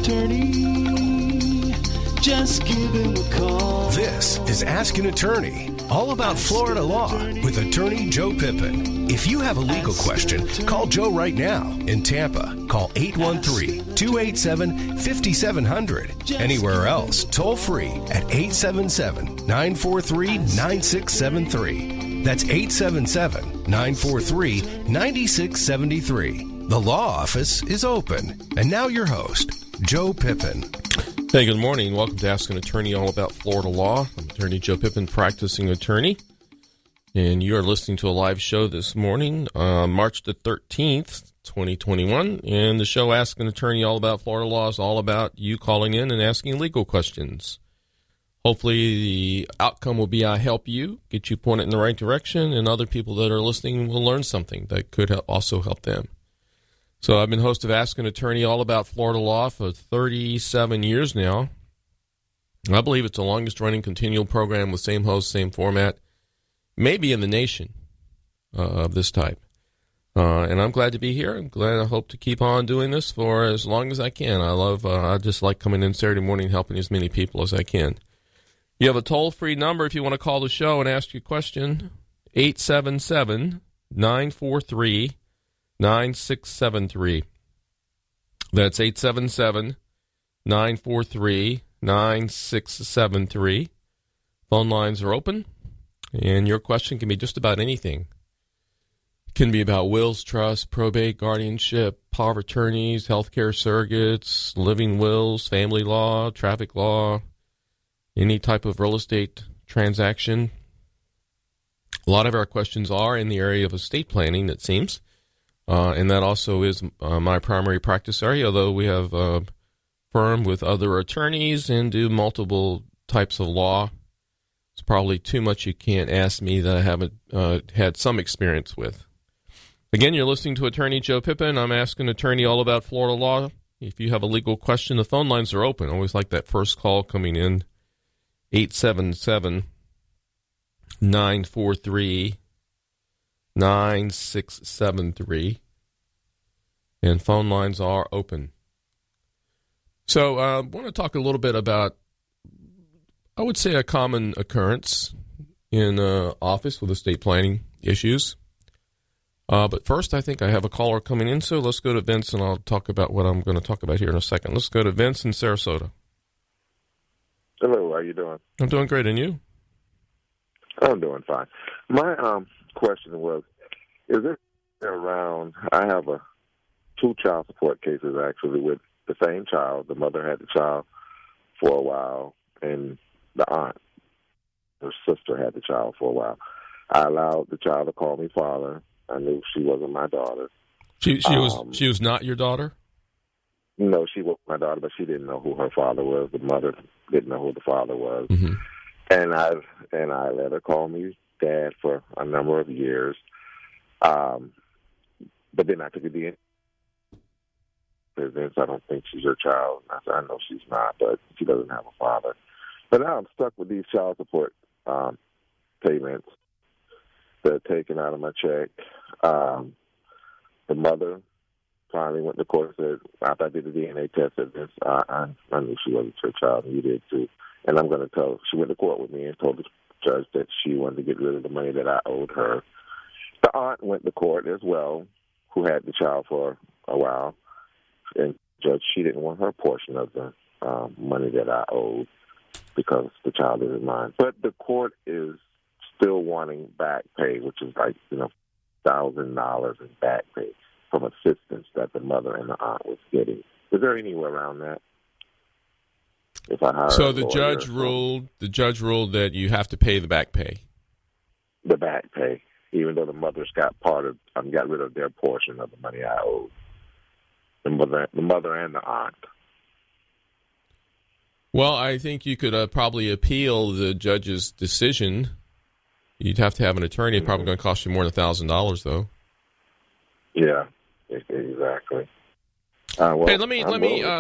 attorney. Just give him a call. This is Ask an Attorney, all about Florida law with attorney Joe Pippin. If you have a legal question, call Joe right now. In Tampa, call 813-287-5700. Anywhere else, toll free at 877-943-9673. That's 877-943-9673. The law office is open. And now your host, Joe Pippin. Hey, good morning. Welcome to Ask an Attorney, all about Florida law. I'm attorney Joe Pippin, practicing attorney. And you are listening to a live show this morning, March the 13th, 2021. And the show Ask an Attorney, all about Florida law, is all about you calling in and asking legal questions. Hopefully the outcome will be I help you, get you pointed in the right direction, and other people that are listening will learn something that could also help them. So I've been host of Ask an Attorney, all about Florida law, for 37 years now. I believe it's the longest-running continual program with same host, same format, maybe in the nation of this type. And I'm glad to be here. I'm glad. I hope to keep on doing this for as long as I can. I just like coming in Saturday morning and helping as many people as I can. You have a toll-free number if you want to call the show and ask your question, 877-943-9673. That's 877-943-9673. Phone lines are open, and your question can be just about anything. It can be about wills, trust, probate, guardianship, power of attorneys, healthcare surrogates, living wills, family law, traffic law, any type of real estate transaction. A lot of our questions are in the area of estate planning, it seems. And that also is my primary practice area, although we have a firm with other attorneys and do multiple types of law. It's probably too much you can't ask me that I haven't had some experience with. Again, you're listening to Attorney Joe Pippin. I'm asking Attorney all about Florida law. If you have a legal question, the phone lines are open. I always like that first call coming in, 877-943-9673, and phone lines are open. So I want to talk a little bit about, I would say, a common occurrence in office with estate planning issues. But first, I think I have a caller coming in, so let's go to Vince, and I'll talk about what I'm going to talk about here in a second. Let's go to Vince in Sarasota. Hello, how you doing? I'm doing great, and you? I'm doing fine. My question was, is it around, I have two child support cases actually with the same child. The mother had the child for a while, and the aunt, her sister, had the child for a while. I allowed the child to call me father. I knew she wasn't my daughter. She was not your daughter? No, she was my daughter, but she didn't know who her father was. The mother didn't know who the father was. Mm-hmm. And I let her call me dad for a number of years. But then I took a DNA. Vince, I don't think she's your child. I said, I know she's not, but she doesn't have a father. But now I'm stuck with these child support payments. They're taken out of my check. The mother finally went to court and said, after I did the DNA test, said, Vince, I knew she wasn't your child, and you did too. And I'm going to tell, she went to court with me and told the judge that she wanted to get rid of the money that I owed her. The aunt went to court as well, who had the child for a while. And judge, she didn't want her portion of the money that I owed because the child isn't mine. But the court is still wanting back pay, which is like, $1,000 in back pay from assistance that the mother and the aunt was getting. Is there any way around that? If I hire so the judge ruled that you have to pay the back pay. The back pay, even though the mother's got got rid of their portion of the money I owed. The mother and the aunt. Well, I think you could probably appeal the judge's decision. You'd have to have an attorney. It's probably going to cost you more than $1,000, though. Yeah, exactly. Hey, let me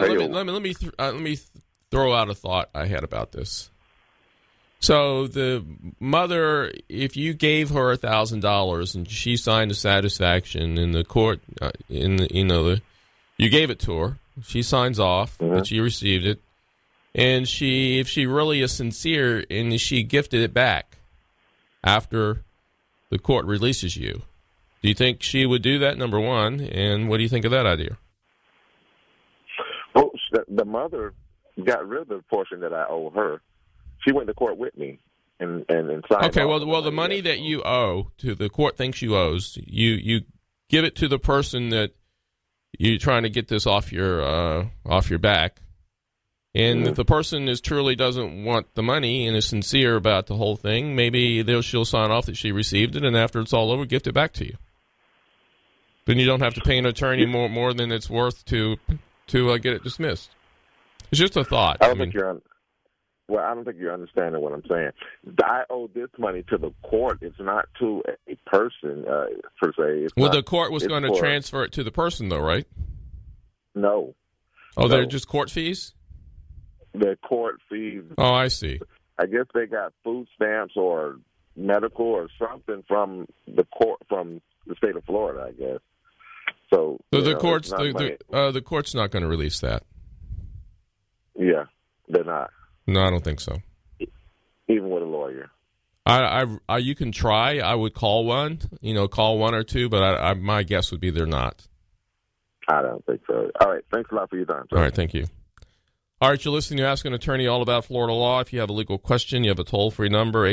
throw out a thought I had about this. So the mother, if you gave her $1,000 and she signed a satisfaction in the court, you gave it to her, She signs off that she received it. And if she really is sincere and she gifted it back after the court releases you, do you think she would do that, number one? And what do you think of that idea? Well, the mother got rid of the portion that I owe her. She went to court with me and signed. Okay, well, the money that you owe to the court thinks you owes, you give it to the person that you're trying to get this off your back. And if the person truly doesn't want the money and is sincere about the whole thing, maybe she'll sign off that she received it, and after it's all over, gift it back to you. Then you don't have to pay an attorney more than it's worth to get it dismissed. It's just a thought. I don't think you're understanding what I'm saying. I owe this money to the court. It's not to a person per se. The court was going to transfer it to the person, though, right? No. Oh, they're just court fees? The court fees. Oh, I see. I guess they got food stamps or medical or something from the court, from the state of Florida, I guess. So the court's not going to release that. Yeah, they're not. No, I don't think so. Even with a lawyer. You can try. I would call one or two, but my guess would be they're not. I don't think so. All right. Thanks a lot for your time, sir. All right. Thank you. All right. You're listening to Ask an Attorney all about Florida law. If you have a legal question, you have a toll-free number,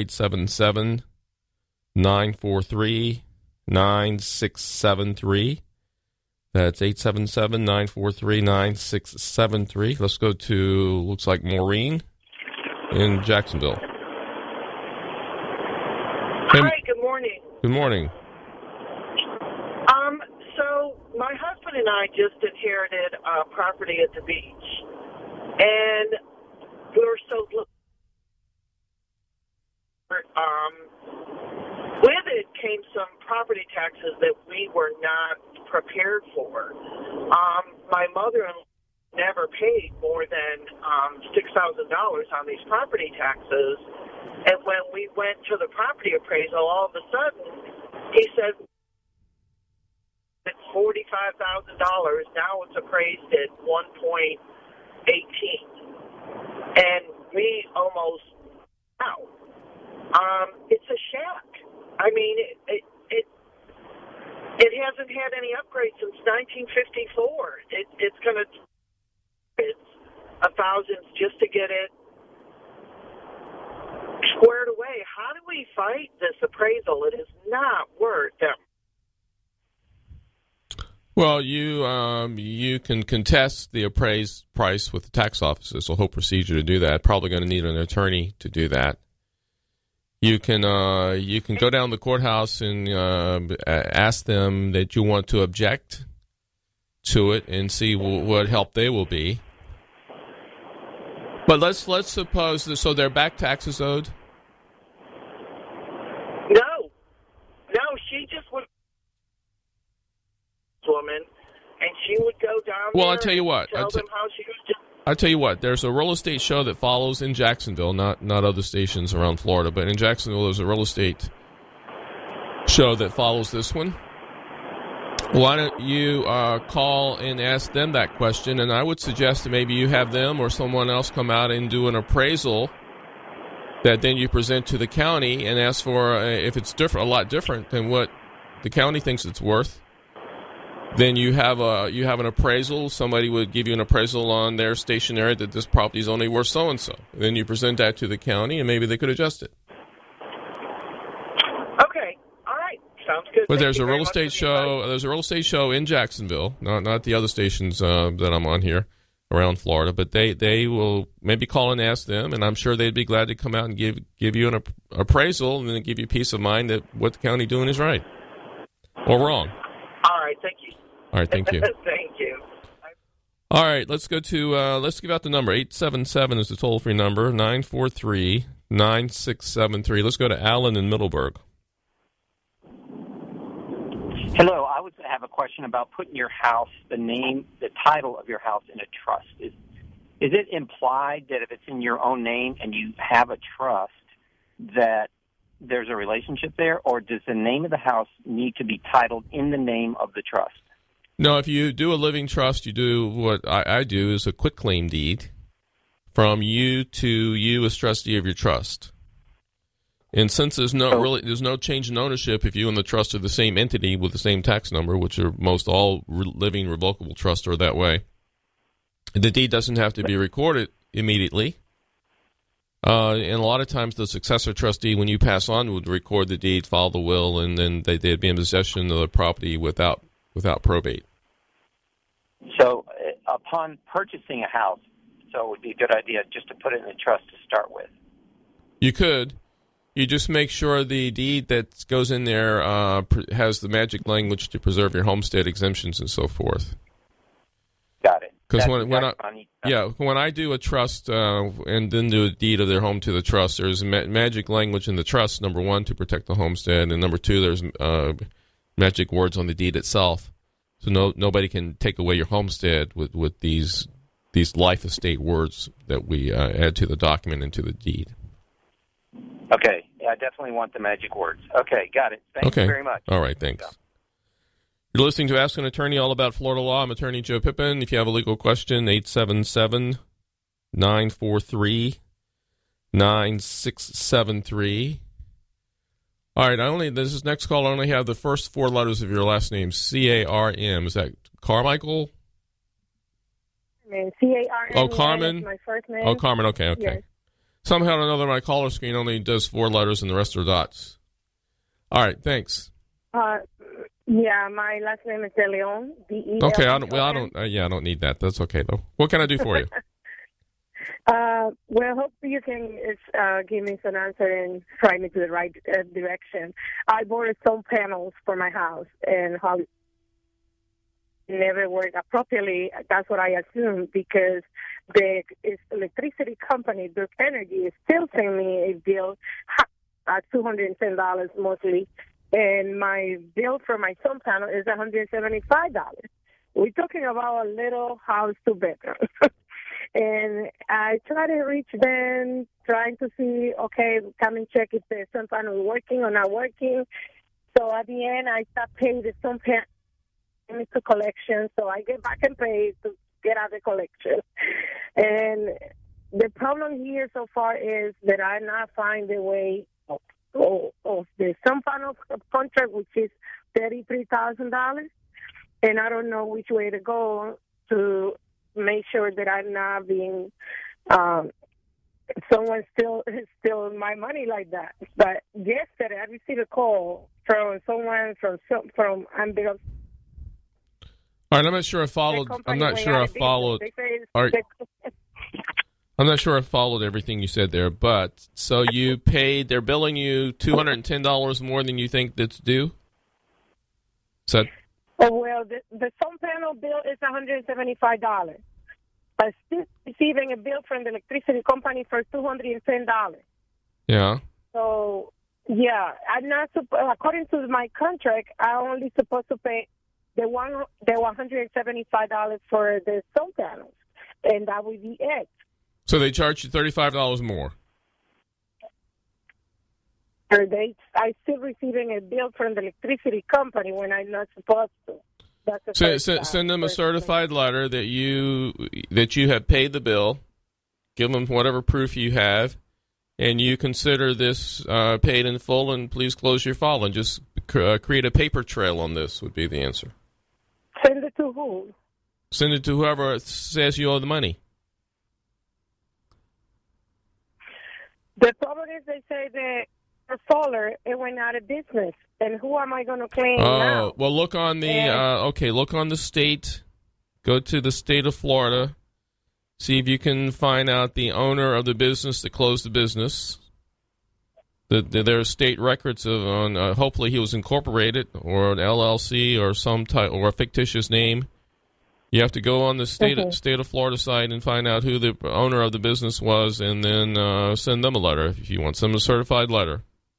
877-943-9673. That's 877-943-9673. Let's go to, looks like Maureen in Jacksonville. Hi, good morning. Good morning. So my husband and I just inherited property at the beach, and we were so with it came some property taxes that we were not prepared for. My mother-in-law never paid more than $6,000 on these property taxes. And when we went to the property appraisal, all of a sudden, he said it's $45,000. Now it's appraised at $1.18, and we almost out. It's a shack. I mean, it hasn't had any upgrades since 1954. It's $1,000 just to get it squared away. How do we fight this appraisal? It is not worth it. Well, you can contest the appraised price with the tax office. There's a whole procedure to do that. Probably going to need an attorney to do that. You can go down to the courthouse and ask them that you want to object to it and see what help they will be. But let's suppose that, so their back taxes owed? No, she just would woman, and she would go down. Well, there I'll tell you what. Tell them how she was just. I'll tell you what. There's a real estate show that follows in Jacksonville, not other stations around Florida, but in Jacksonville there's a real estate show that follows this one. Why don't you call and ask them that question? And I would suggest that maybe you have them or someone else come out and do an appraisal that then you present to the county and ask for, if it's different, a lot different than what the county thinks it's worth. Then you have an appraisal. Somebody would give you an appraisal on their stationery that this property is only worth so and so. Then you present that to the county, and maybe they could adjust it. Okay, all right, sounds good. But there's a real estate show. There's a real estate show in Jacksonville, not the other stations that I'm on here around Florida. But they will maybe call and ask them, and I'm sure they'd be glad to come out and give you an appraisal and then give you peace of mind that what the county doing is right or wrong. All right, thank you. All right, thank you. Thank you. All right, let's go to, let's give out the number. 877 is the toll-free number, 943-9673. Let's go to Alan in Middleburg. Hello, I would have a question about putting your house, the title of your house in a trust. Is it implied that if it's in your own name and you have a trust that there's a relationship there, or does the name of the house need to be titled in the name of the trust? No, if you do a living trust, you do what I do is a quitclaim deed from you to you as trustee of your trust. And since there's no change in ownership if you and the trust are the same entity with the same tax number, which are most all living revocable trusts are that way, the deed doesn't have to be recorded immediately. And a lot of times the successor trustee, when you pass on, would record the deed, file the will, and then they'd be in possession of the property without probate. So upon purchasing a house, so it would be a good idea just to put it in a trust to start with. You could. You just make sure the deed that goes in there has the magic language to preserve your homestead exemptions and so forth. Got it. Because when I do a trust and then do a deed of their home to the trust, there's magic language in the trust, number one, to protect the homestead, and number two, there's magic words on the deed itself. So nobody can take away your homestead with these life estate words that we add to the document and to the deed. Okay. Yeah, I definitely want the magic words. Okay, got it. Thank you very much. All right, thanks. You're listening to Ask an Attorney, all about Florida law. I'm Attorney Joe Pippin. If you have a legal question, 877-943-9673. All right, this is next call. I only have the first four letters of your last name, C-A-R-M. Is that Carmichael? C-A-R-M. Oh, Carmen? That's my first name. Oh, Carmen, okay. Yes. Somehow or another, my caller screen only does four letters and the rest are dots. All right, thanks. Yeah, my last name is De Leon. D-E-L-E-O-N. Okay, I don't need that. That's okay though. What can I do for you? Well, hope you can give me some answer and try me to the right direction. I bought some panels for my house and how it never worked appropriately. That's what I assumed because the electricity company, Duke Energy, is still sending me a bill at $210 mostly. And my bill for my sun panel is $175. We're talking about a little house, 2 bedrooms. And I try to reach them, trying to see, okay, come and check if the sun panel is working or not working. So at the end, I start paying the sun panel into collection. So I get back and pay to get out the collection. And the problem here so far is that I not find a way of the sun panel contract, which is $33,000, and I don't know which way to go to make sure that I'm not being someone still my money like that. But yesterday I received a call from someone from Ambulance. All right, I'm not sure I followed. I'm not sure I followed. All right. I'm not sure I followed everything you said there, but so you paid, they're billing you $210 more than you think that's due? Is that? Oh, well, the sun panel bill is $175. I'm still receiving a bill from the electricity company for $210. Yeah. So, yeah, I'm not according to my contract, I'm only supposed to pay the $175 for the sun panels, and that would be it. So they charge you $35 more. I'm still receiving a bill from the electricity company when I'm not supposed to. Send them a certified letter that you have paid the bill. Give them whatever proof you have, and you consider this paid in full. And please close your file and just create a paper trail on this. Would be the answer. Send it to who? Send it to whoever says you owe the money. The problem is they say that the solar, it went out of business. And who am I going to claim now? Well, look on the, look on the state. Go to the state of Florida. See if you can find out the owner of the business that closed the business. There are state records on, hopefully he was incorporated or an LLC or some type, or a fictitious name. You have to go on the state of Florida site and find out who the owner of the business was, and then send them a letter if you want. Send them a certified letter.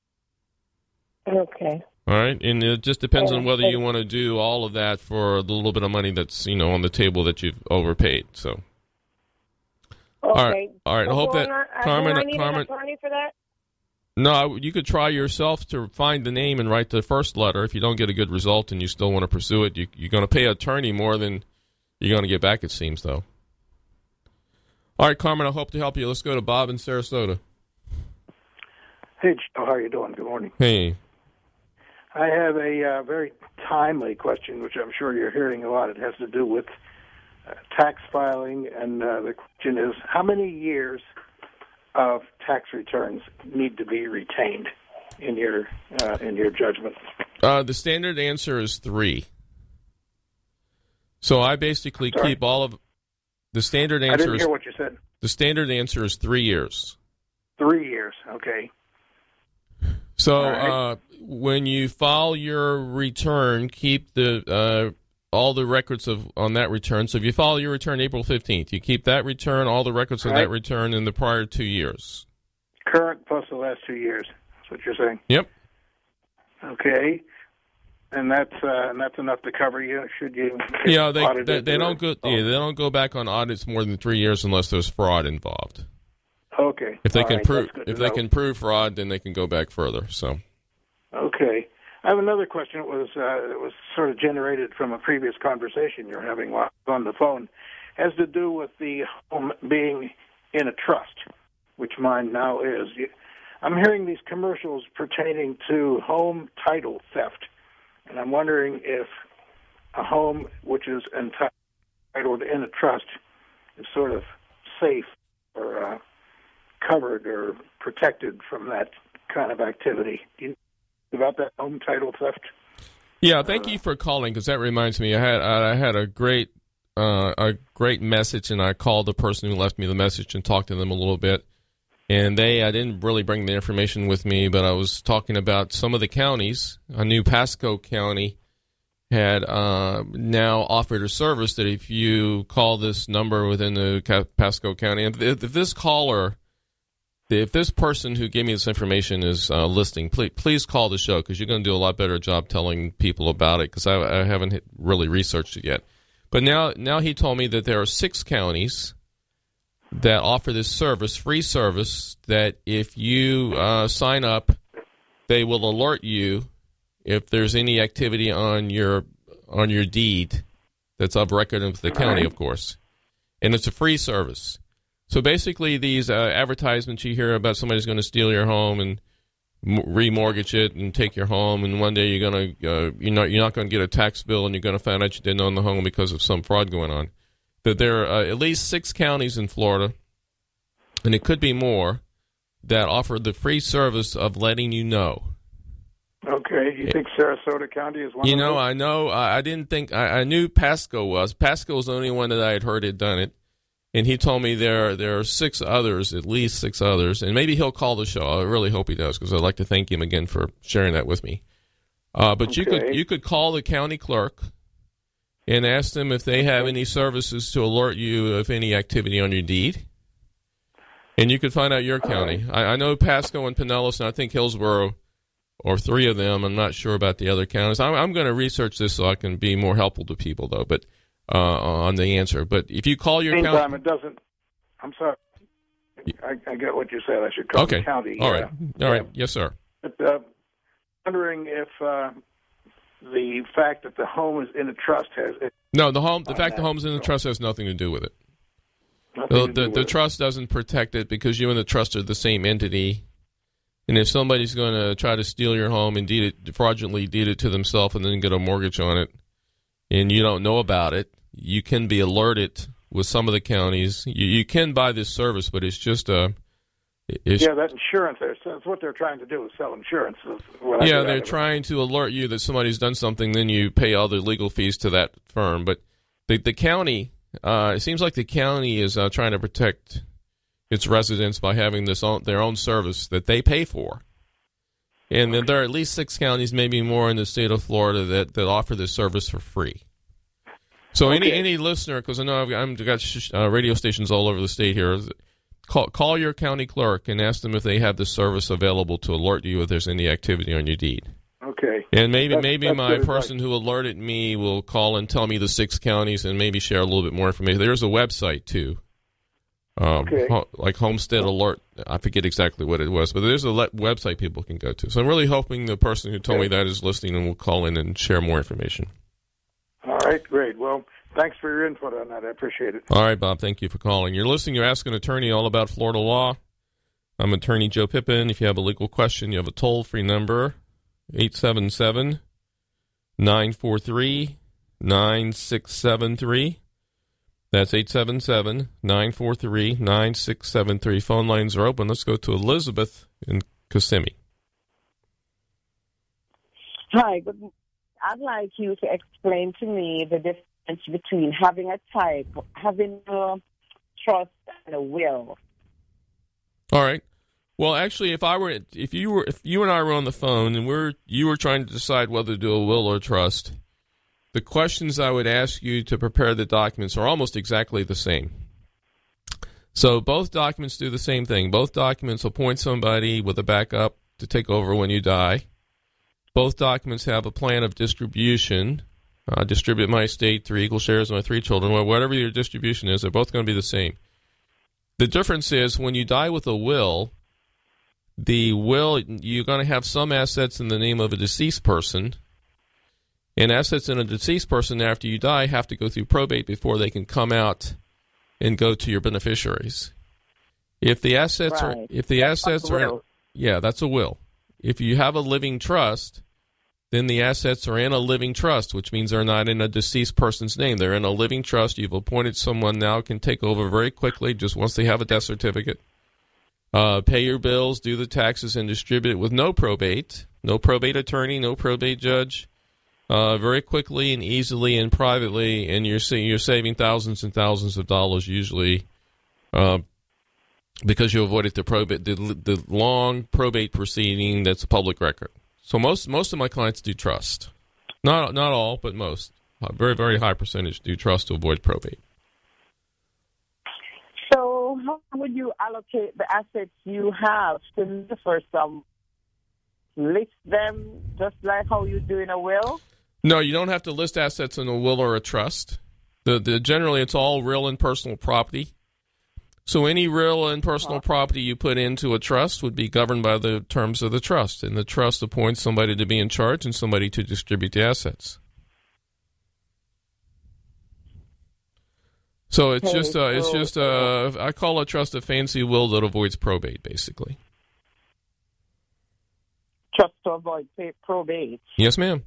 Okay. All right, and it just depends on whether you want to do all of that for the little bit of money that's on the table that you've overpaid. So. Okay. All right. I hope that Carmen. Do I need an attorney for that? No, you could try yourself to find the name and write the first letter. If you don't get a good result and you still want to pursue it, you're going to pay an attorney more than you're going to get back, it seems, though. All right, Carmen, I hope to help you. Let's go to Bob in Sarasota. Hey, Joe, how are you doing? Good morning. Hey. I have a very timely question, which I'm sure you're hearing a lot. It has to do with tax filing, and the question is, how many years of tax returns need to be retained in your judgment? The standard answer is 3. So I basically keep all of the standard answer. I didn't hear what you said. The standard answer is 3 years. 3 years, okay. So when you file your return, keep the all the records on that return. So if you file your return April 15th, you keep that return, all the records of that return in the prior 2 years. Current plus the last 2 years. That's what you're saying. Yep. Okay. And that's enough to cover you. Should you? Yeah, they don't go. Yeah, they don't go back on audits more than 3 years unless there's fraud involved. Okay. If they can prove fraud, then they can go back further. So. Okay. I have another question. It was sort of generated from a previous conversation you're having while on the phone. It has to do with the home being in a trust, which mine now is. I'm hearing these commercials pertaining to home title theft, and I'm wondering if a home which is entitled in a trust is sort of safe or covered or protected from that kind of activity. Do you know about that home title theft? Yeah, thank you for calling, because that reminds me. I had a great message, and I called the person who left me the message and talked to them a little bit. And I didn't really bring the information with me, but I was talking about some of the counties. I knew Pasco County had now offered a service that if you call this number within the Pasco County, and if this person who gave me this information is listening, please call the show, because you're going to do a lot better job telling people about it, because I haven't really researched it yet. But now he told me that there are 6 counties that offer this service, free service, that if you sign up, they will alert you if there's any activity on your deed that's of record of the county, of course. And it's a free service. So basically, these advertisements you hear about somebody's going to steal your home and remortgage it and take your home, and one day you're not going to get a tax bill, and you're going to find out you didn't own the home because of some fraud going on. That there are at least 6 counties in Florida, and it could be more, that offer the free service of letting you know. Okay, you think Sarasota County is one of those? I know. I didn't think. I knew Pasco was. Pasco was the only one that I had heard had done it. And he told me there are 6 others, at least 6 others, and maybe he'll call the show. I really hope he does, because I'd like to thank him again for sharing that with me. But you could call the county clerk and ask them if they have any services to alert you of any activity on your deed. And you could find out your county. I know Pasco and Pinellas, and I think Hillsborough, or 3 of them. I'm not sure about the other counties. I'm going to research this so I can be more helpful to people, though. But on the answer. But if you call your county... Meantime, it doesn't... I'm sorry. I get what you said. I should call the county. All right. All right. Yes, sir. But wondering if the fact that the home is in a trust has... No, the fact the home's in the trust has nothing to do with it. The trust doesn't protect it, because you and the trust are the same entity. And if somebody's going to try to steal your home and fraudulently deed it to themselves and then get a mortgage on it, and you don't know about it, you can be alerted with some of the counties. You can buy this service, but it's just that insurance. That's what they're trying to do, is sell insurance. They're trying to alert you that somebody's done something, then you pay all the legal fees to that firm. But the county, it seems like the county is trying to protect its residents by having their own service that they pay for. And then there are at least 6 counties, maybe more, in the state of Florida that offer this service for free. So any listener, because I know I've got radio stations all over the state here, call your county clerk and ask them if they have this service available to alert you if there's any activity on your deed. Okay. And maybe my person who alerted me will call and tell me the 6 counties and maybe share a little bit more information. There's a website, too, like Homestead Alert. I forget exactly what it was, but there's a website people can go to. So I'm really hoping the person who told me that is listening and will call in and share more information. All right, great. Well, thanks for your input on that. I appreciate it. All right, Bob, thank you for calling. You're listening to Ask an Attorney all about Florida law. I'm Attorney Joe Pippin. If you have a legal question, you have a toll-free number, 877-943-9673. That's 877-943-9673. Phone lines are open. Let's go to Elizabeth in Kissimmee. Hi. I'd like you to explain to me the difference between having a trust and a will. All right. Well, actually, if you and I were on the phone and you were trying to decide whether to do a will or a trust, the questions I would ask you to prepare the documents are almost exactly the same. So both documents do the same thing. Both documents appoint somebody with a backup to take over when you die. Both documents have a plan of distribution. Distribute my estate, 3 equal shares of my 3 children. Well, whatever your distribution is, they're both going to be the same. The difference is when you die with a will, you're going to have some assets in the name of a deceased person. And assets in a deceased person after you die have to go through probate before they can come out and go to your beneficiaries. If the assets that's a will. If you have a living trust, then the assets are in a living trust, which means they're not in a deceased person's name. They're in a living trust. You've appointed someone now can take over very quickly just once they have a death certificate. Pay your bills, do the taxes, and distribute it with no probate attorney, no probate judge. Very quickly and easily and privately, and you're saving thousands and thousands of dollars usually, because you avoided the long probate proceeding that's a public record. So most of my clients do trust, not all, but most. A very, very high percentage do trust to avoid probate. So how would you allocate the assets you have to the first list them just like how you do in a will? No, you don't have to list assets in a will or a trust. Generally, it's all real and personal property. So any real and personal property you put into a trust would be governed by the terms of the trust, and the trust appoints somebody to be in charge and somebody to distribute the assets. So it's just I call a trust a fancy will that avoids probate, basically. Trust to avoid probate. Yes, ma'am.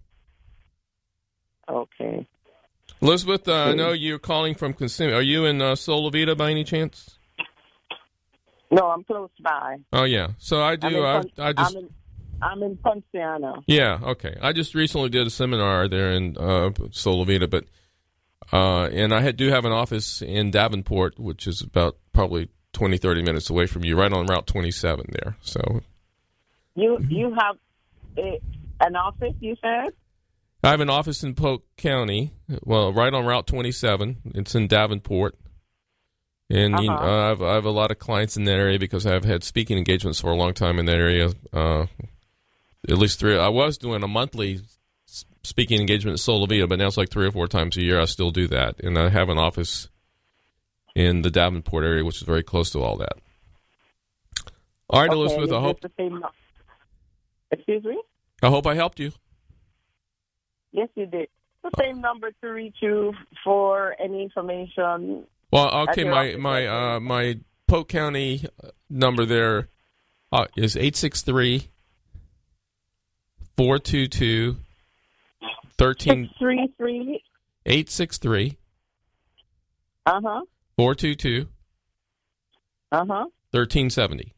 Okay. Elizabeth, I know you're calling from Kissimmee. Are you in Solivita by any chance? No, I'm close by. Oh, yeah. So I do. I'm in Ponciano. Yeah, okay. I just recently did a seminar there in Solivita, but and I do have an office in Davenport, which is about probably 20, 30 minutes away from you, right on Route 27 there. So you have an office, you said? I have an office in Polk County, well, right on Route 27. It's in Davenport. And I have a lot of clients in that area because I've had speaking engagements for a long time in that area. At least 3. I was doing a monthly speaking engagement at Solivita, but now it's like 3 or 4 times a year. I still do that. And I have an office in the Davenport area, which is very close to all that. All right, Elizabeth, I hope... Excuse me? I hope I helped you. Yes, you did. The same number to reach you for any information. Well, okay, my Polk County number there is 863-422-13. 863. 422. 1370.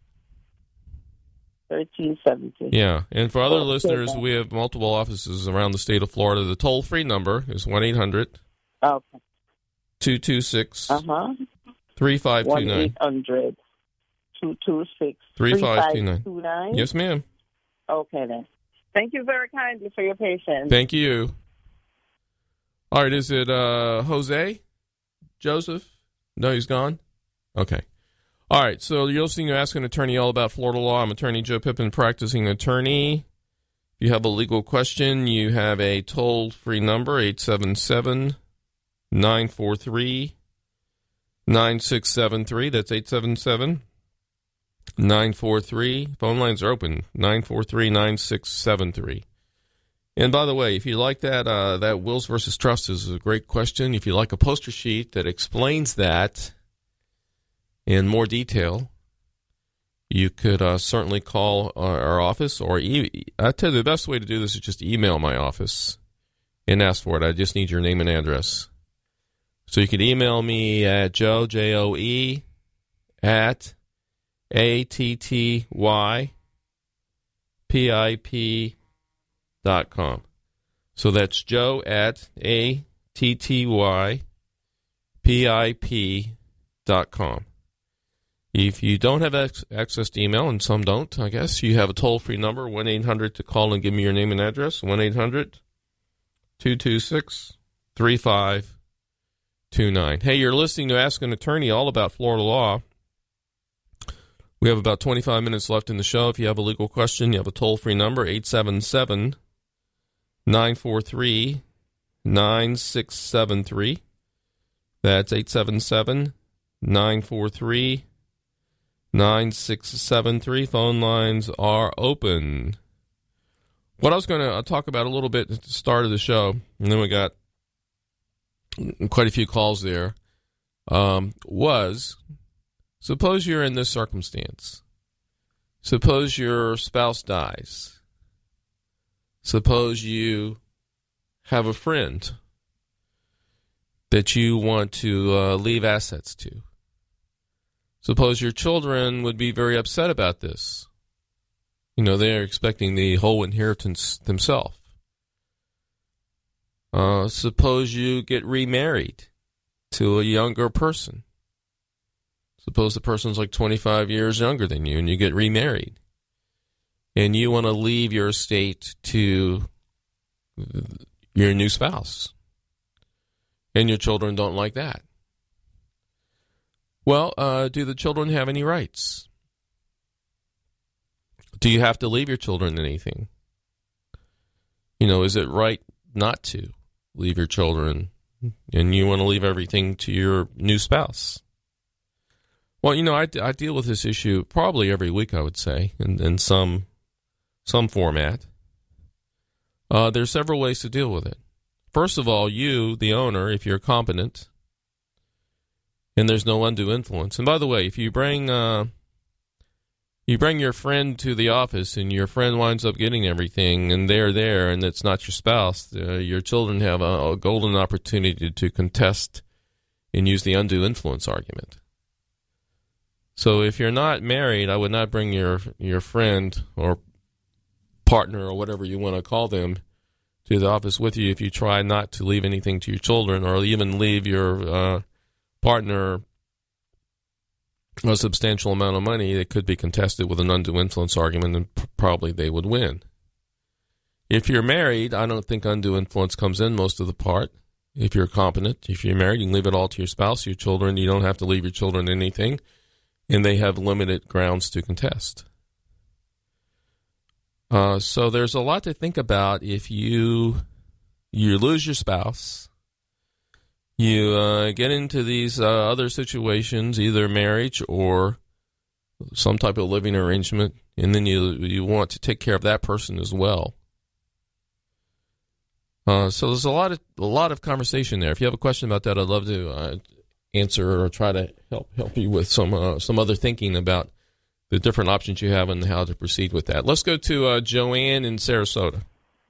1370. Yeah, and for other listeners, we have multiple offices around the state of Florida. The toll-free number is 1-800. Okay. 226 3529. 1-800-226-3529. Yes, ma'am. Okay, then. Thank you very kindly for your patience. Thank you. All right, is it Jose? Joseph? No, he's gone? Okay. All right, so you're listening to Ask an Attorney all about Florida law. I'm Attorney Joe Pippin, practicing attorney. If you have a legal question, you have a toll-free number, 877-943-9673. 9673. That's 877-943. Phone lines are open, 943-9673. And by the way, if you like that wills versus trust is a great question. If you like a poster sheet that explains that in more detail, you could certainly call our office, or I tell you the best way to do this is just email my office and ask for it. I just need your name and address. So you can email me at Joe, Joe, at attypip.com. So that's Joe at attypip.com. If you don't have access to email, and some don't, I guess, you have a toll-free number, 1-800 to call and give me your name and address, 1-800-226-3529. Hey, you're listening to Ask an Attorney, all about Florida law. We have about 25 minutes left in the show. If you have a legal question, you have a toll-free number, 877-943-9673. That's 877-943-9673. Phone lines are open. What I was going to talk about a little bit at the start of the show, and then we got quite a few calls there, was suppose you're in this circumstance. Suppose your spouse dies. Suppose you have a friend that you want to leave assets to. Suppose your children would be very upset about this. You know, they're expecting the whole inheritance themselves. Suppose you get remarried to a younger person. Suppose the person's like 25 years younger than you, and you get remarried. And you want to leave your estate to your new spouse. And your children don't like that. Well, do the children have any rights? Do you have to leave your children anything? You know, is it right not to leave your children and you want to leave everything to your new spouse? Well, you know, I deal with this issue probably every week, I would say, in some format. There's several ways to deal with it. First of all, you, the owner, if you're competent, and there's no undue influence. And by the way, if you bring your friend to the office and your friend winds up getting everything and they're there and it's not your spouse, your children have a golden opportunity to contest and use the undue influence argument. So if you're not married, I would not bring your friend or partner or whatever you want to call them to the office with you if you try not to leave anything to your children, or even leave your partner a substantial amount of money that could be contested with an undue influence argument, and probably they would win. If you're married, I don't think undue influence comes in most of the part. If you're competent, if you're married, you can leave it all to your spouse, your children. You don't have to leave your children anything, and they have limited grounds to contest. So there's a lot to think about if you lose your spouse. You get into these other situations, either marriage or some type of living arrangement, and then you want to take care of that person as well. So there's a lot of conversation there. If you have a question about that, I'd love to answer or try to help you with some other thinking about the different options you have and how to proceed with that. Let's go to Joanne in Sarasota.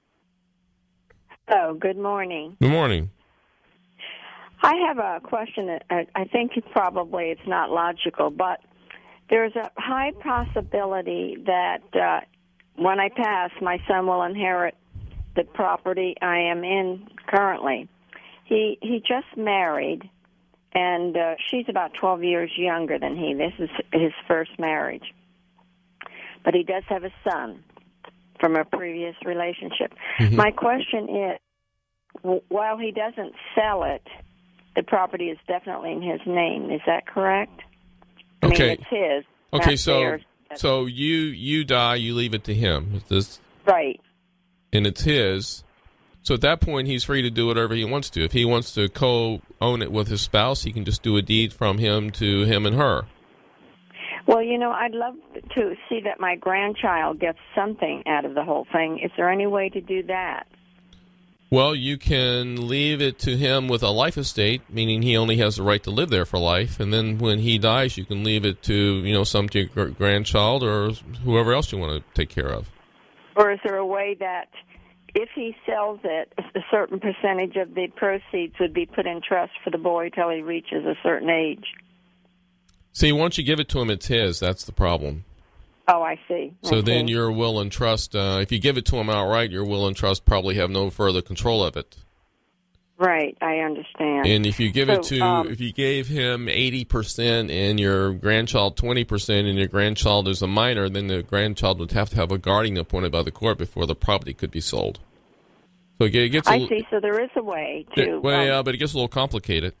Oh, good morning. Good morning. I have a question that I think it's not logical, but there's a high possibility that when I pass, my son will inherit the property I am in currently. He just married, and she's about 12 years younger than he. This is his first marriage. But he does have a son from a previous relationship. Mm-hmm. My question is, while he doesn't sell it, the property is definitely in his name. Is that correct? Okay. I mean, it's his. Okay, so you die, you leave it to him. Right. And it's his. So at that point, he's free to do whatever he wants to. If he wants to co-own it with his spouse, he can just do a deed from him to him and her. Well, I'd love to see that my grandchild gets something out of the whole thing. Is there any way to do that? Well, you can leave it to him with a life estate, meaning he only has the right to live there for life. And then when he dies, you can leave it to, some to your grandchild or whoever else you want to take care of. Or is there a way that if he sells it, a certain percentage of the proceeds would be put in trust for the boy till he reaches a certain age? See, once you give it to him, it's his. That's the problem. Oh, I see. So then your will and trust, if you give it to him outright, your will and trust probably have no further control of it. Right, I understand. And if you give if you gave him 80% and your grandchild 20% and your grandchild is a minor, then the grandchild would have to have a guardian appointed by the court before the property could be sold. So it gets I see, so there is a way to... yeah, but it gets a little complicated.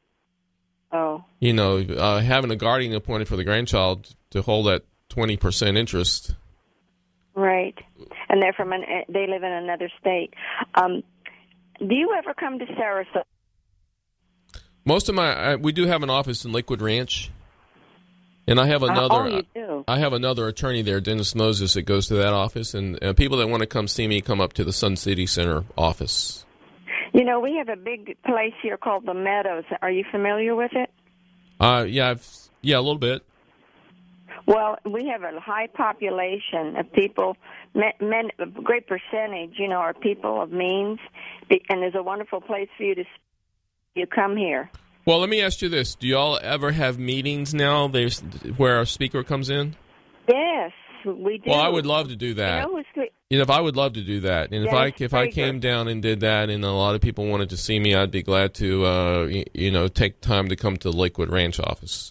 Oh. Having a guardian appointed for the grandchild to hold that 20% interest. Right. And they live in another state. Do you ever come to Sarasota? Most of we do have an office in Lakewood Ranch. And I have another you do? I have another attorney there, Dennis Moses, that goes to that office, and people that want to come see me come up to the Sun City Center office. We have a big place here called the Meadows. Are you familiar with it? Yeah, a little bit. Well, we have a high population of people, a great percentage, are people of means, and there's a wonderful place for you to come here. Well, let me ask you this. Do y'all ever have meetings now where a speaker comes in? Yes, we do. Well, I would love to do that. If I would love to do that. And if I came down and did that and a lot of people wanted to see me, I'd be glad to, take time to come to the Lakewood Ranch office.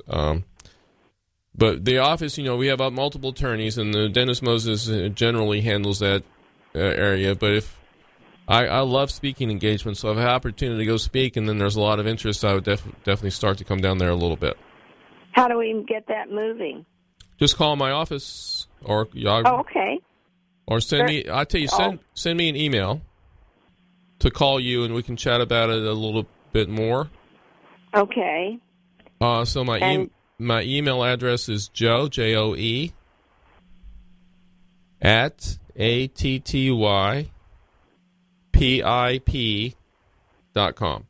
But the office, we have multiple attorneys, and Dennis Moses generally handles that area. But if I love speaking engagements, so if I have an opportunity to go speak and then there's a lot of interest, I would definitely start to come down there a little bit. How do we get that moving? Just call my office or okay. Or send me. I tell you, send me an email to call you, and we can chat about it a little bit more. Okay. So my email address is Joe, Joe, at attypip.com.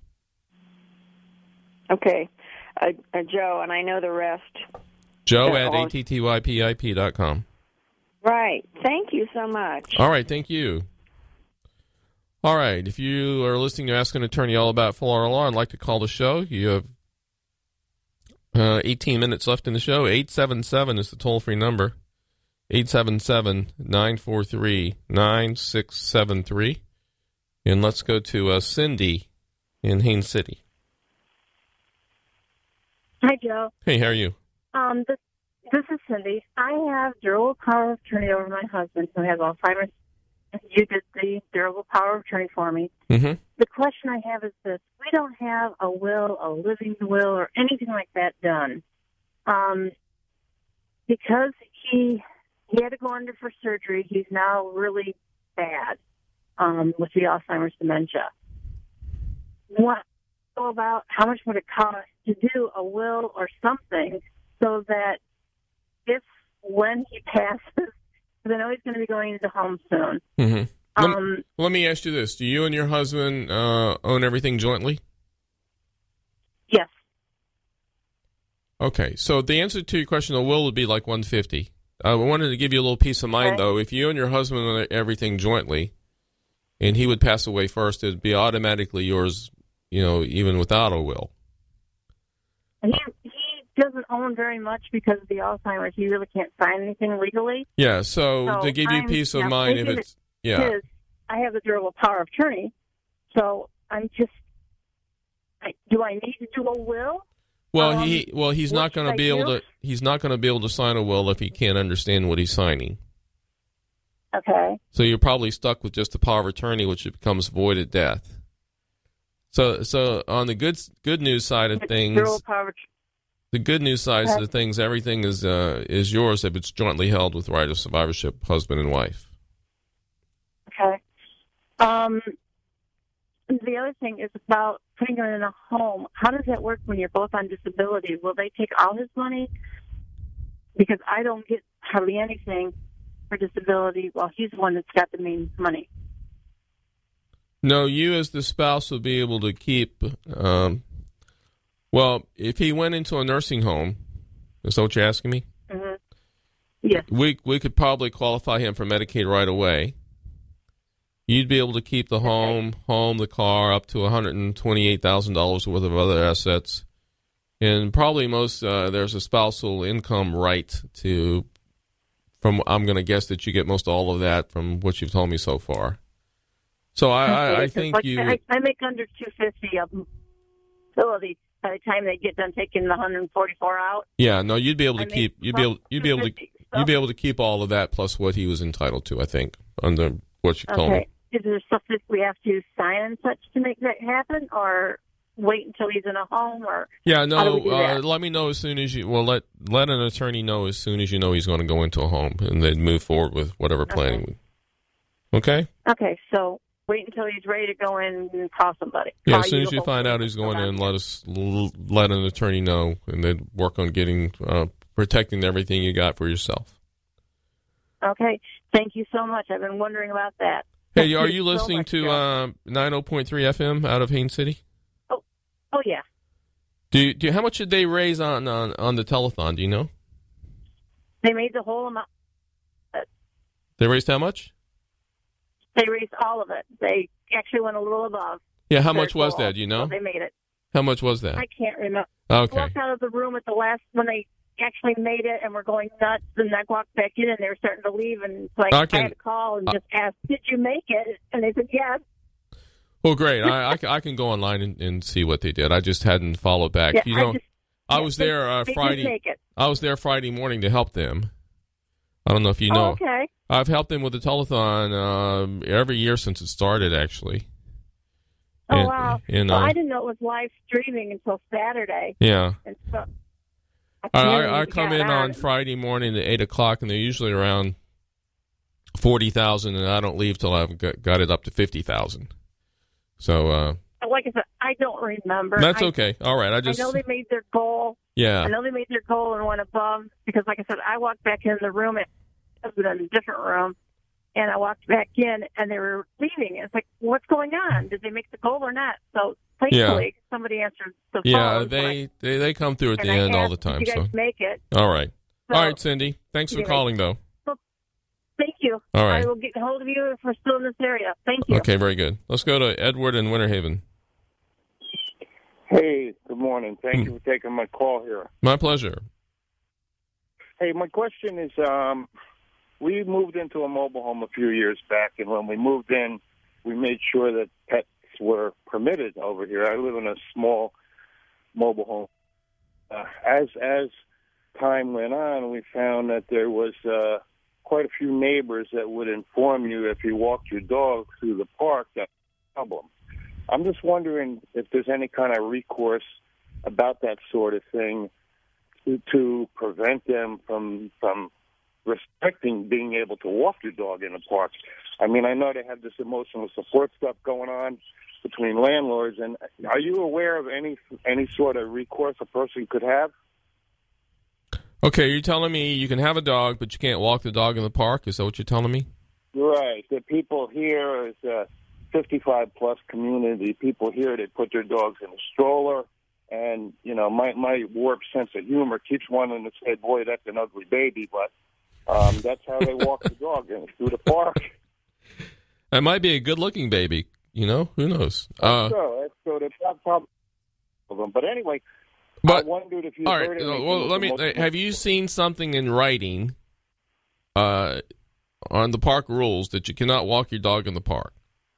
Okay. Joe, and I know the rest. Joe at attypip.com. Right. Thank you so much. All right. Thank you. All right. If you are listening to Ask an Attorney all about Florida law and like to call the show, you have 18 minutes left in the show. 877 is the toll-free number. 877-943-9673. And let's go to Cindy in Haines City. Hi, Joe. Hey, how are you? This is Cindy. I have durable power of attorney over my husband who has Alzheimer's. You did the durable power of attorney for me. Mm-hmm. The question I have is this. We don't have a will, a living will, or anything like that done. Because he had to go under for surgery. He's now really bad with the Alzheimer's dementia. What about how much would it cost to do a will or something so that when he passes, because I know he's going to be going into home soon. Mm-hmm. Let me ask you this. Do you and your husband own everything jointly? Yes. Okay, so the answer to your question, a will would be like $150. I wanted to give you a little peace of mind, though. If you and your husband own everything jointly, and he would pass away first, it would be automatically yours, even without a will. And he doesn't own very much because of the Alzheimer's. He really can't sign anything legally. Yeah, so to give you peace of mind, if it's I have the durable power of attorney, so I'm just. Do I need to do a will? Well, he's not going to be able to. He's not going to be able to sign a will if he can't understand what he's signing. Okay. So you're probably stuck with just the power of attorney, which becomes void at death. So on the good news side of things. Durable power of The good news side of things, everything is yours if it's jointly held with right of survivorship, husband and wife. Okay. the other thing is about putting him in a home. How does that work when you're both on disability? Will they take all his money? Because I don't get hardly anything for disability. Well, he's the one that's got the main money. No, you as the spouse will be able to keep. Well, if he went into a nursing home, is that what you're asking me? Mm-hmm. Yes. We could probably qualify him for Medicaid right away. You'd be able to keep the home, the car, up to $128,000 worth of other assets. And probably there's a spousal income right to, I'm going to guess that you get most all of that from what you've told me so far. So I think like you... I make under $250 of disability by the time they get done taking the 144 out. Yeah, no, you'd be able to keep, you'd be able to keep all of that plus what he was entitled to, I think, under what you told me. Is there stuff that we have to sign and such to make that happen, or wait until he's in a home, or yeah, no. How do we do that? Let me know as soon as you. Well, let an attorney know as soon as you know he's going to go into a home, and then move forward with whatever planning. Okay. Okay, so wait until he's ready to go in and call somebody. Yeah, as soon as you find out he's going in, let an attorney know, and then work on getting protecting everything you got for yourself. Okay, thank you so much. I've been wondering about that. Hey, are you listening to 90.3 FM out of Haines City? Oh yeah. Do how much did they raise on the telethon? Do you know? They made the whole amount. They raised how much? They raised all of it. They actually went a little above. Yeah, how much was that? Do you know? So they made it. How much was that? I can't remember. Okay. I walked out of the room at the last when they actually made it, and we're going nuts. And I walked back in, and they were starting to leave. And it's like I had to call and just ask, "Did you make it?" And they said, "Yes." Well, great. I can go online and see what they did. I just hadn't followed back. Yeah, I was there Friday. I was there Friday morning to help them. I don't know if you know. Oh, okay. I've helped them with the telethon every year since it started, actually. Oh, wow. Well, I didn't know it was live streaming until Saturday. Yeah. And so I come in on Friday morning at 8 o'clock, and they're usually around 40,000, and I don't leave till I've got it up to 50,000. So, like I said, I don't remember. That's okay. All right. I know they made their goal. Yeah. I know they made their goal and went above because, like I said, I walked back in the room. It was in a different room, and I walked back in, and they were leaving. It's like, what's going on? Did they make the goal or not? So, thankfully, somebody answered the phone. Yeah, they come through at the end all the time. Did you guys make it? All right. So, all right, Cindy. Thanks for calling, though. Well, thank you. All right. I will get a hold of you if we're still in this area. Thank you. Okay, very good. Let's go to Edward in Winter Haven. Hey, good morning. Thank you for taking my call here. My pleasure. Hey, my question is, we moved into a mobile home a few years back, and when we moved in, we made sure that pets were permitted over here. I live in a small mobile home. As time went on, we found that there was quite a few neighbors that would inform you if you walked your dog through the park, that's a problem. I'm just wondering if there's any kind of recourse about that sort of thing to prevent them from restricting being able to walk your dog in the park. I mean, I know they have this emotional support stuff going on between landlords, and are you aware of any sort of recourse a person could have? Okay, you're telling me you can have a dog, but you can't walk the dog in the park? Is that what you're telling me? Right. The people here is 55-plus community. People here, they put their dogs in a stroller, and, you know, my warped sense of humor keeps wanting to say, boy, that's an ugly baby, but that's how they walk the dog through the park. That might be a good-looking baby, you know? Who knows? So that's not problem of them. But anyway, I wondered if you heard anything. Well, have you seen something in writing on the park rules that you cannot walk your dog in the park?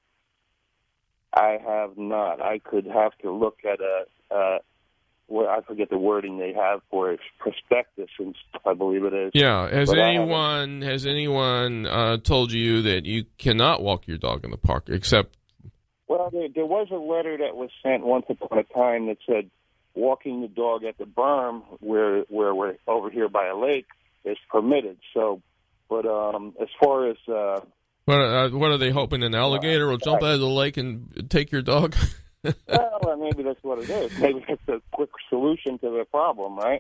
I have not. I could have to look at I forget the wording they have for it, prospectus and stuff, I believe it is. Yeah. Has anyone told you that you cannot walk your dog in the park except? Well, there was a letter that was sent once upon a time that said walking the dog at the berm where we're over here by a lake is permitted. So, but as far as What are they hoping an alligator will jump out of the lake and take your dog? Well, maybe that's what it is. Maybe it's a quick solution to the problem, right?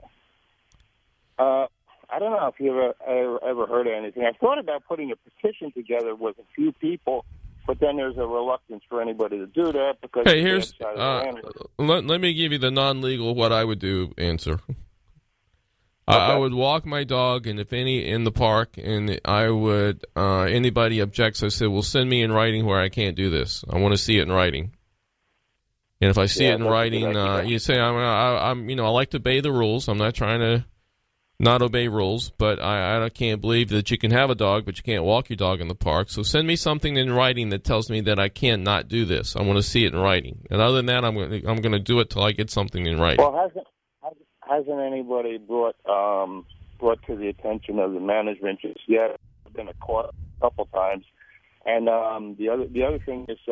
I don't know if you ever heard of anything. I thought about putting a petition together with a few people, but then there's a reluctance for anybody to do that because. Hey, here's let me give you the non-legal what I would do answer. Okay. I would walk my dog, and if any in the park, and I would anybody objects, I said, "Well, send me in writing where I can't do this. I want to see it in writing." And if I see it in writing, you say, "I'm I like to obey the rules. I'm not trying to not obey rules, but I can't believe that you can have a dog, but you can't walk your dog in the park. So send me something in writing that tells me that I can't not do this. I want to see it in writing. And other than that, I'm going to do it till I get something in writing." Well, hasn't anybody brought to the attention of the management just yet? I've been a couple times, and the other thing is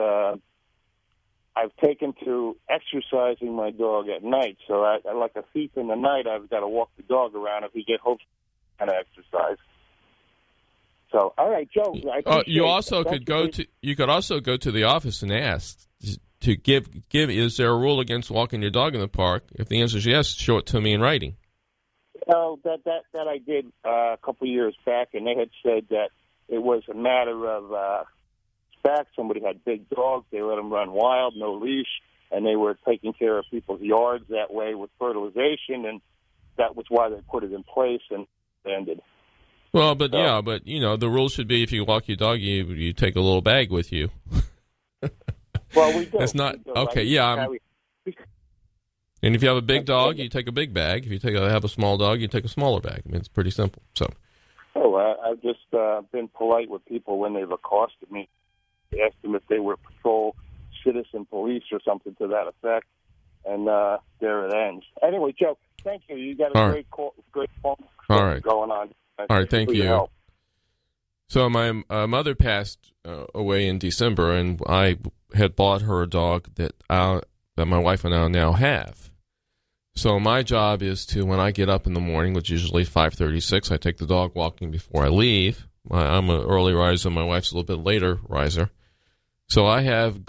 I've taken to exercising my dog at night. So I like a thief in the night. I've got to walk the dog around if he get home kind of exercise. So all right, Joe. You also could go to the office and ask to give. Is there a rule against walking your dog in the park? If the answer is yes, show it to me in writing. No, that I did a couple years back, and they had said that it was a matter of fact. Somebody had big dogs; they let them run wild, no leash, and they were taking care of people's yards that way with fertilization, and that was why they put it in place and ended. Well, but the rule should be if you walk your dog, you take a little bag with you. Well, we do. That's not okay. Yeah, and if you have a big dog, you take a big bag. If you have a small dog, you take a smaller bag. I mean, it's pretty simple. So. Oh, I've just been polite with people when they've accosted me. I asked them if they were patrol citizen police or something to that effect, and there it ends. Anyway, Joe, thank you. You got a great phone going on. All right, thank you. Help. So my mother passed away in December, and I had bought her a dog that my wife and I now have. So my job is to, when I get up in the morning, which is usually 5:36, I take the dog walking before I leave. I'm an early riser. My wife's a little bit later riser. So I have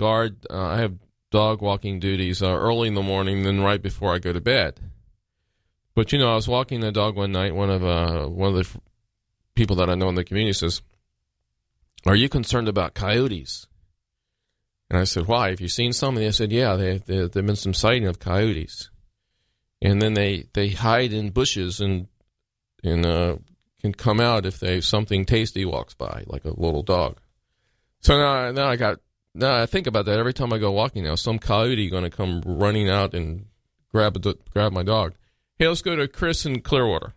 dog walking duties early in the morning, then right before I go to bed. But I was walking the dog one night. One of the people that I know in the community says, "Are you concerned about coyotes?" And I said, "Why? Have you seen some?" And they said, "Yeah, there've been some sighting of coyotes, and then they hide in bushes and can come out if something tasty walks by, like a little dog." So now I think about that every time I go walking. Now some coyote going to come running out and grab my dog. Hey, let's go to Chris in Clearwater.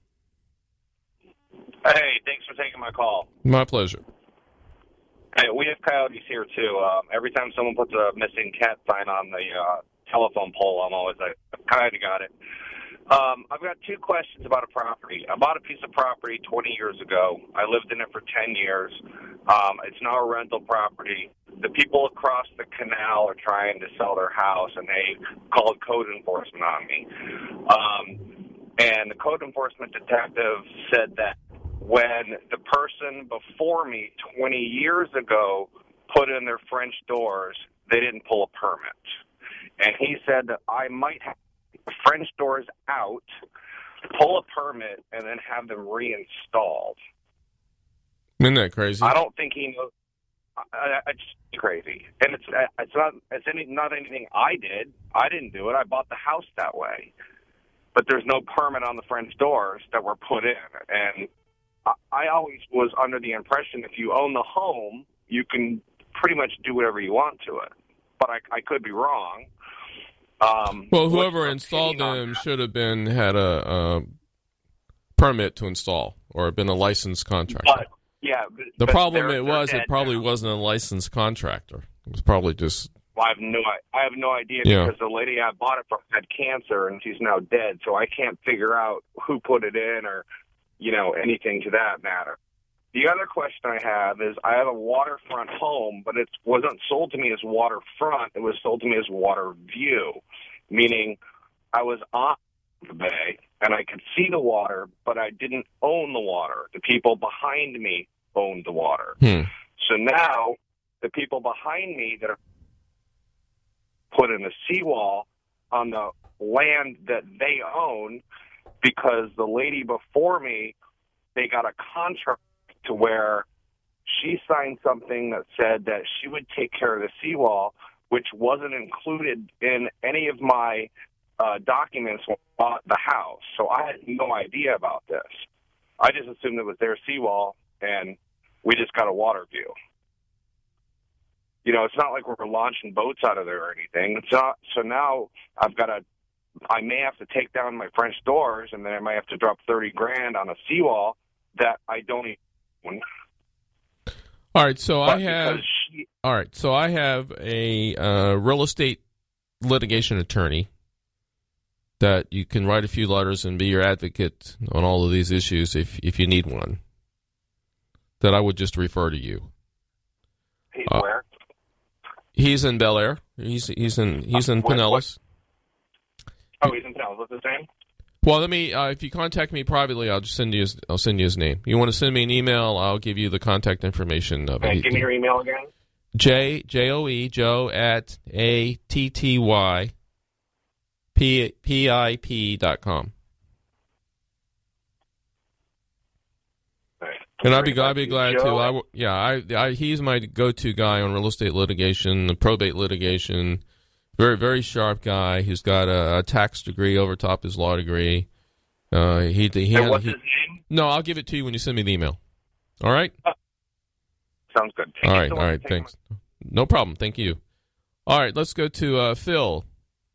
Hey, thanks for taking my call. My pleasure. Hey, we have coyotes here, too. Every time someone puts a missing cat sign on the telephone pole, I'm always like, coyote got it. I've got two questions about a property. I bought a piece of property 20 years ago. I lived in it for 10 years. It's now a rental property. The people across the canal are trying to sell their house, and they called code enforcement on me. And the code enforcement detective said that when the person before me 20 years ago put in their French doors, they didn't pull a permit. And he said that I might have the French doors out, pull a permit, and then have them reinstalled. Isn't that crazy? I don't think he knows. It's crazy, and it's not anything I did. I didn't do it. I bought the house that way, but there's no permit on the French doors that were put in. And I always was under the impression if you own the home, you can pretty much do whatever you want to it. But I could be wrong. Well, whoever installed them should have had a permit to install or been a licensed contractor. But, yeah. The problem it probably wasn't a licensed contractor. It was probably just... Well, I have no idea because the lady I bought it from had cancer and she's now dead, so I can't figure out who put it in or, anything to that matter. The other question I have is I have a waterfront home, but it wasn't sold to me as waterfront. It was sold to me as water view, meaning I was on the bay and I could see the water, but I didn't own the water. The people behind me owned the water. now the people behind me that are put in a seawall on the land that they own, because the lady before me, they got a contract to where she signed something that said that she would take care of the seawall, which wasn't included in any of my documents when I bought the house. So I had no idea about this. I just assumed it was their seawall, and we just got a water view. You know, it's not like we're launching boats out of there or anything. It's not. So now I may have to take down my French doors, and then I might have to drop $30,000 on a seawall that I don't even. All right, so I have a real estate litigation attorney that you can write a few letters and be your advocate on all of these issues if you need one. That I would just refer to you. He's where? He's in Bel Air. He's in Pinellas. Oh, he's in Pinellas. What's his name? Well, if you contact me privately, I'll send you his name. You want to send me an email? I'll give you the contact information of it. Give me your email again. Joe at ATTYPIP.com. And I'd be glad to. He's my go-to guy on real estate litigation, probate litigation. Very, very sharp guy. He's got a tax degree over top his law degree. What's his name? No, I'll give it to you when you send me the email. All right? Sounds good. All right, thanks. No problem. Thank you. All right, let's go to Phil.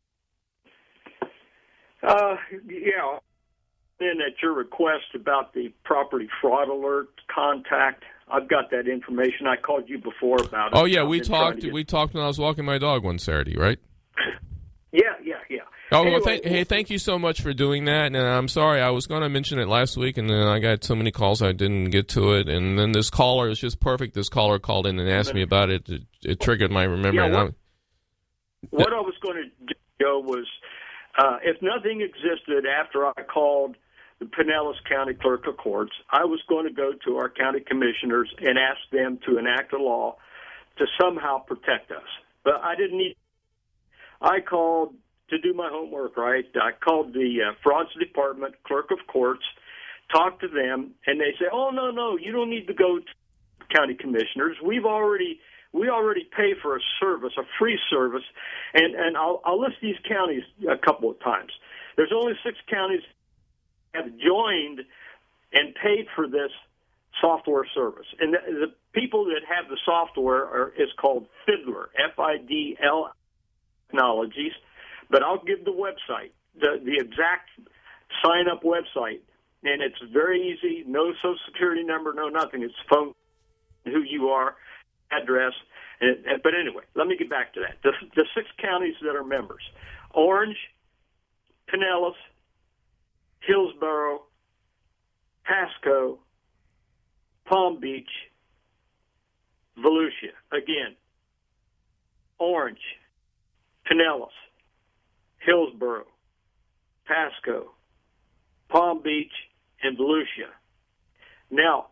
Yeah. And at your request about the property fraud alert contact, I've got that information. I called you before about it. Oh yeah, we talked when I was walking my dog one Saturday, right? Yeah. Oh, anyway, well, thank you so much for doing that. And I'm sorry, I was going to mention it last week, and then I got so many calls I didn't get to it. And then this caller is just perfect. This caller called in and asked me about it. It triggered my remembering. Yeah, what I was going to do, Joe, was if nothing existed after I called the Pinellas County Clerk of Courts, I was going to go to our county commissioners and ask them to enact a law to somehow protect us. But I didn't need. I called to do my homework, right? I called the Frauds Department, Clerk of Courts, talked to them, and they say, "Oh no, you don't need to go to county commissioners. We already pay for a service, a free service." And I'll list these counties a couple of times. There's only 6 counties that have joined and paid for this software service, and the people that have the software is called Fiddler, FIDL Technologies. But I'll give the website, the exact sign-up website, and it's very easy. No social security number, no nothing. It's phone, who you are, address. But anyway, let me get back to that. The 6 counties that are members: Orange, Pinellas, Hillsborough, Pasco, Palm Beach, Volusia. Again, Orange, Pinellas, Hillsborough, Pasco, Palm Beach, and Volusia. Now,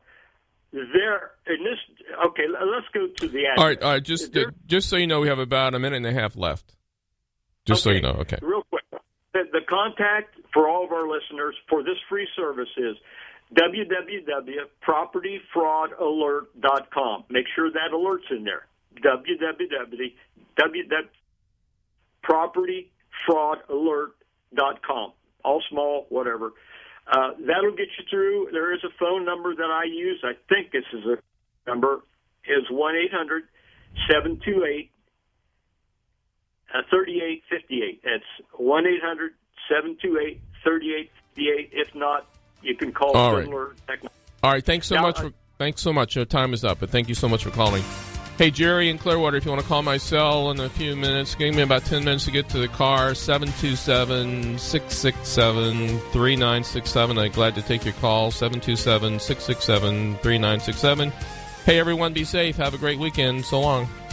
let's go to the address. All right, just so you know, we have about a minute and a half left. So you know, okay. Real quick, the contact for all of our listeners for this free service is www.propertyfraudalert.com. Make sure that alert's in there. www.propertyfraudalert.com. All small, whatever. That'll get you through. There is a phone number that I use. I think this is a number. Is 1-800-728-3858. That's 1-800-728-3858. If not, you can call Fiddler Technology. All right. Thanks so much. Your time is up, but thank you so much for calling. Hey, Jerry in Clearwater, if you want to call my cell in a few minutes, give me about 10 minutes to get to the car, 727-667-3967. I'm glad to take your call, 727-667-3967. Hey, everyone, be safe. Have a great weekend. So long.